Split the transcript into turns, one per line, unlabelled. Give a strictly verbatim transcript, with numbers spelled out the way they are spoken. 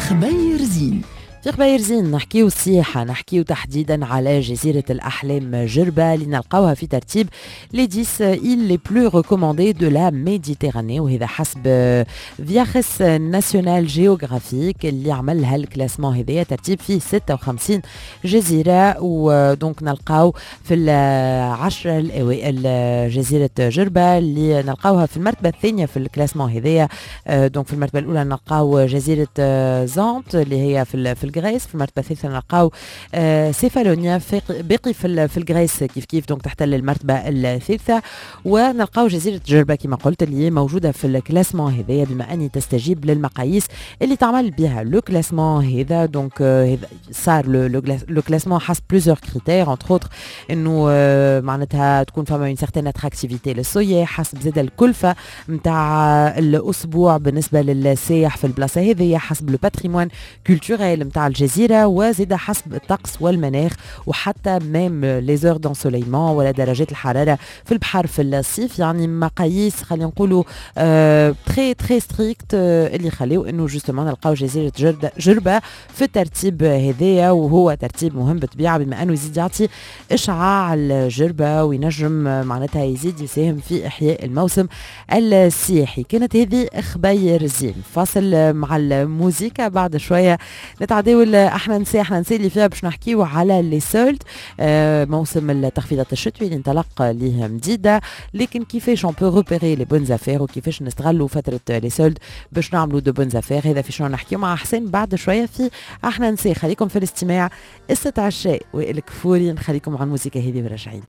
خبير زين.
في خباير زين نحكيو السياحة، نحكيو تحديدا على جزيرة الأحلام جربة اللي نلقاوها في ترتيب لي ديس إيل لي بلو ريكوموندي دو لا ميديتيراني، وهذا حسب فياخس ناسيونال جيوغرافيك اللي عملها الكلاسمون هذايا ترتيب فيه ستة وخمسين جزيرة. ودونك نلقاو في العشرة الأوائل جزيرة جربة اللي نلقاوها في المرتبة الثانية في الكلاسمون هذايا. دونك في المرتبة الأولى نلقاو جزيرة زانت اللي هي في في الجريس، في المرتبه الثالثه نلقاو آه سيفالونيا باقي في في الجريس كيف كيف دونك تحتل المرتبه الثالثه. ونلقاو جزيره جربه كما قلت اللي موجوده في الكلاسمون هذايا بما اني تستجيب للمقاييس اللي تعمل بها لو كلاسمون هذا. دونك آه صار لو كلاسمون حسب بليزيور كريتير انتر اوتر انه آه معناتها تكون فما اون سيغتين اتراكتيفيتي للسياح، حسب زاد الكلفه نتاع الاسبوع بالنسبه للسائح في البلاصه هذه، حسب لو باتريمون كولتوريل متاع الجزيرة، وزيدا حسب الطقس والمناخ وحتى ميم لي زور دونسوليمون ولا درجات الحرارة في البحر في الصيف. يعني مقاييس خلينا نقولوا تري تري ستريكت اللي يخليو انه جوستومون نلقاو جزيرة جربة في الترتيب هذايا، وهو ترتيب مهم بالطبيعة بما انه يزيد يعطي اشعاع الجربة وينجم معناتها يزيد يساهم في احياء الموسم السياحي. كانت هذه خباير زين. فاصل مع الموسيقى، بعد شوية نتعداو احنا نسي احنا نسي اللي فيها باش نحكيو على لي سولد، آه موسم التخفيضات الشتوي اللي انطلق ليه مديده، لكن كيفاش اون بو روبيري لي بون زافير وكيفااش نستغلوا فتره لي سولد باش نعملوا دو بون زافير. هذا في شنو نحكيو مع حسين بعد شويه في احنا نسي. خليكم في الاستماع، استعشاء والكفوري، نخليكم مع الموسيقى هذه وراجعين.